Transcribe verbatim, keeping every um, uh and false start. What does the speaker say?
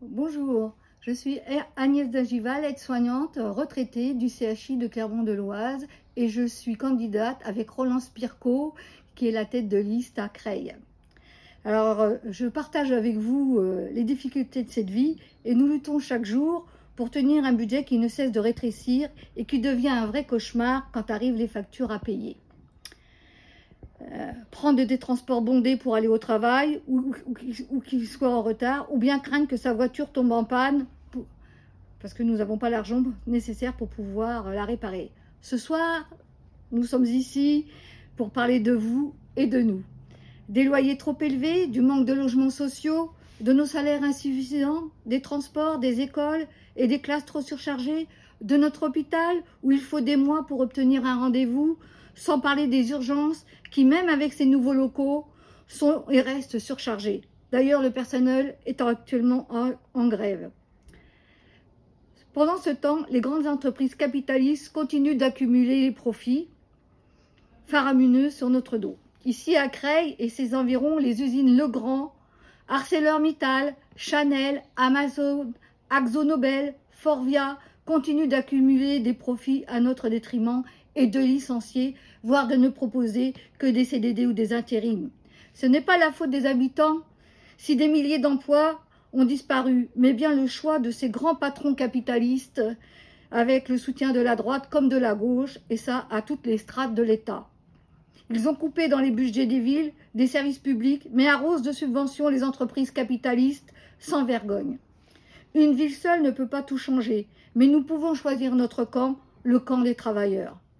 Bonjour, je suis Agnès Dagival, aide-soignante retraitée du C H I de Clermont-de-Loise et je suis candidate avec Roland Spirko qui est la tête de liste à Creil. Alors, je partage avec vous les difficultés de cette vie et nous luttons chaque jour pour tenir un budget qui ne cesse de rétrécir et qui devient un vrai cauchemar quand arrivent les factures à payer. Euh, prendre des transports bondés pour aller au travail ou, ou, ou qu'il soit en retard, ou bien craindre que sa voiture tombe en panne pour, parce que nous n'avons pas l'argent nécessaire pour pouvoir la réparer. Ce soir, nous sommes ici pour parler de vous et de nous. Des loyers trop élevés, du manque de logements sociaux, de nos salaires insuffisants, des transports, des écoles et des classes trop surchargées, de notre hôpital où il faut des mois pour obtenir un rendez-vous, sans parler des urgences qui, même avec ces nouveaux locaux, sont et restent surchargés. D'ailleurs, le personnel est actuellement en, en grève. Pendant ce temps, les grandes entreprises capitalistes continuent d'accumuler les profits faramineux sur notre dos. Ici à Creil et ses environs, les usines Legrand, ArcelorMittal, Chanel, Amazon, AkzoNobel, Forvia continuent d'accumuler des profits à notre détriment et de licencier, voire de ne proposer que des C D D ou des intérims. Ce n'est pas la faute des habitants si des milliers d'emplois ont disparu, mais bien le choix de ces grands patrons capitalistes avec le soutien de la droite comme de la gauche, et ça à toutes les strates de l'État. Ils ont coupé dans les budgets des villes, des services publics, mais arrosent de subventions les entreprises capitalistes sans vergogne. Une ville seule ne peut pas tout changer, mais nous pouvons choisir notre camp, le camp des travailleurs.